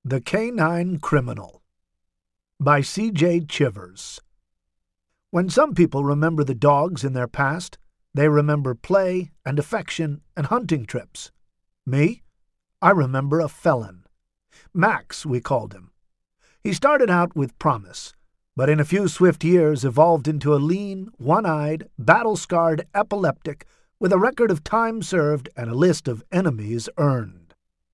The Canine Criminal by C.J. Chivers. When some people remember the dogs in their past, they remember play and affection and hunting trips. Me? I remember a felon. Max, we called him. He started out with promise, but in a few swift years evolved into a lean, one-eyed, battle-scarred epileptic with a record of time served and a list of enemies earned.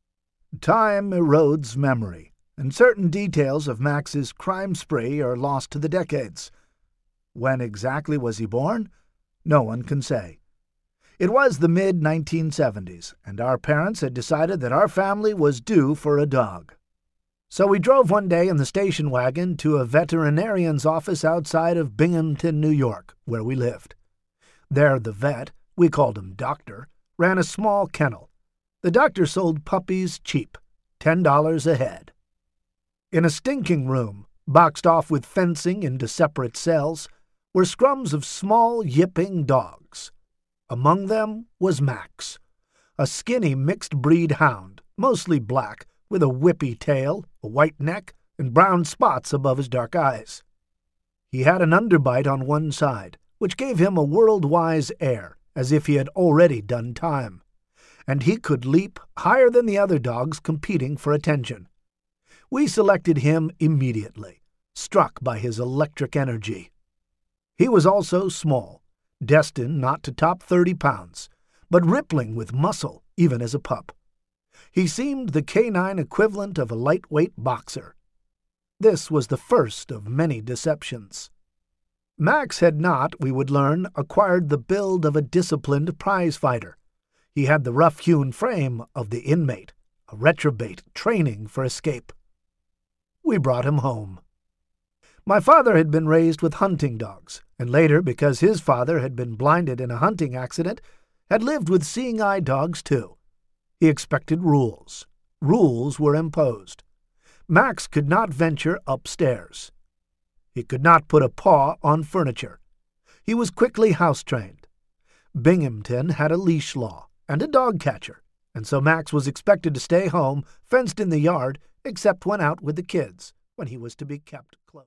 Time erodes memory, and certain details of Max's crime spree are lost to the decades. When exactly was he born? No one can say. It was the mid-1970s, and our parents had decided that our family was due for a dog. So we drove one day in the station wagon to a veterinarian's office outside of Binghamton, New York, where we lived. There the vet, we called him Doctor, ran a small kennel. The doctor sold puppies cheap, $10 a head. In a stinking room, boxed off with fencing into separate cells, were scrums of small, yipping dogs. Among them was Max, a skinny mixed-breed hound, mostly black, with a whippy tail, a white neck, and brown spots above his dark eyes. He had an underbite on one side, which gave him a world-wise air, as if he had already done time, and he could leap higher than the other dogs competing for attention. We selected him immediately, struck by his electric energy. He was also small, destined not to top 30 pounds, but rippling with muscle even as a pup. He seemed the canine equivalent of a lightweight boxer. This was the first of many deceptions. Max had not, we would learn, acquired the build of a disciplined prize fighter. He had the rough-hewn frame of the inmate, a reprobate training for escape. We brought him home. My father had been raised with hunting dogs, and later, because his father had been blinded in a hunting accident, had lived with seeing-eye dogs too. He expected rules. Rules were imposed. Max could not venture upstairs. He could not put a paw on furniture. He was quickly house-trained. Binghamton had a leash law and a dog catcher, and so Max was expected to stay home, fenced in the yard, except when out with the kids, when he was to be kept close.